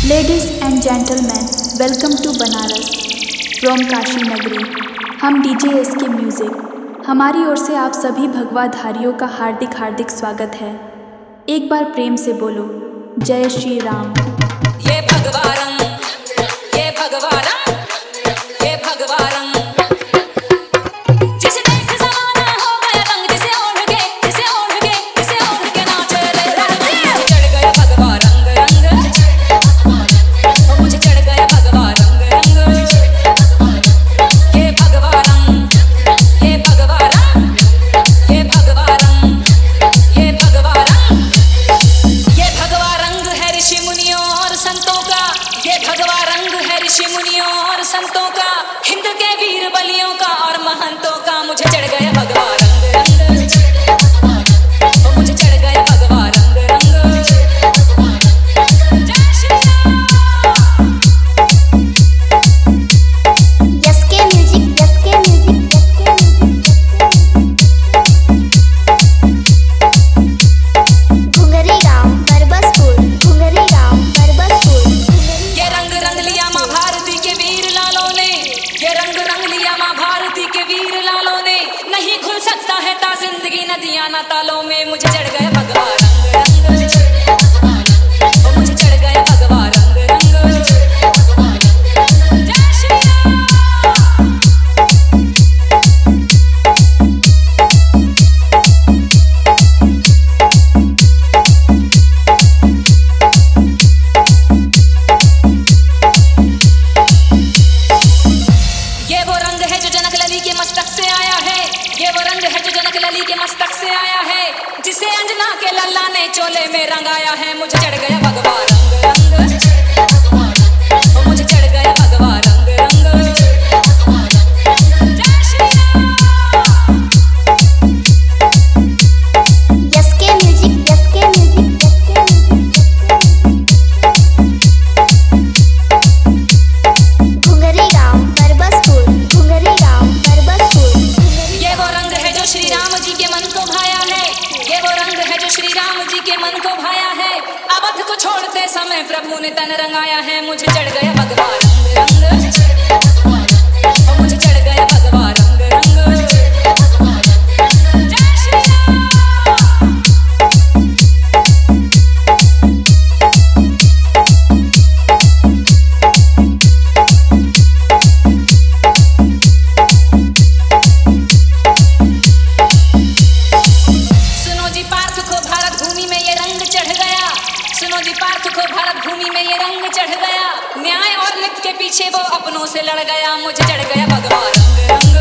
Ladies and gentlemen, welcome to Banaras from Kashi नगरी। हम DJ SK music, हमारी ओर से आप सभी भगवाधारियों का हार्दिक हार्दिक स्वागत है। एक बार प्रेम से बोलो जय श्री राम। ये भगवारंग, ये भगवारंग, ये भगवारंग। जिसे देख ज़माना हो गया रंग, जिसे ओढ़ के, जिसे ओढ़ के, जिसे ओढ़ के नाचे रे रंग। मुझे चढ़ गया भगवारंग रंग, मुझे चढ़ गया भगवारंग रंग। ये भगवारंग, ये भगवारंग, ये भगवारंग, ये भगवारंग। ये भगवा रंग है ऋषि मुनियों और संतों का, ये भगवा रंग है ऋषि मुनियों और संतों का, हिंद के वीर बलियों का और महंतों का। मुझे चढ़ गया भगवा रंग रंग, मुझे चढ़ गया भगवा रंग रंग। जय Shri Ram. SK music, SK music, SK music. Ghungri गांव परबसपुर, घुंगरी गांव परबसपुर। ये रंग रंग लिया माँ भारती के वीर लालों ने, ये रंग रंग लिया माँ भारती के वीर लालों ने। नहीं खुल सकता है ता जिंदगी नदियाँ ना तालों में। मुझे चढ़ गया भगवा रंग रंग, मुझे चढ़ गया भगवा रंग रंग। जय श्री राम। ये वो रंग है जो जनक लली के मस्तक से आया है, ये वो रंग है जो जनक लली के मस्तक से आया है, जिसे अंजना के लल्ला ने चोले में रंगाया है। मुझे चढ़ गया भगवा रंग रंग, मुझे चढ़ गया भगवा रंग रंग। जय Shri Ram. SK music, SK music, SK music. Ghungri गांव परबसपुर, घुंगरी गांव परबसपुर। ये वो रंग है जो श्री राम जी के मन को भाया है, ये वो रंग है जो श्री राम जी के मन को भाया है। अवध को छोड़ते समय प्रभु ने तन रंगाया है। मुझे चढ़ गया भगवा रंग रंग, मुझे चढ़ गया भगवा रंग रंग। जय श्री राम। सुनो जी पार्थ को भारत भूमि में ये रंग चढ़ गया, सुनो जी पार्थ को भारत भूमि में ये रंग चढ़ गया। न्याय और नित्य के पीछे वो अपनों से लड़ गया। मुझे चढ़ गया भगवा रंग रंग,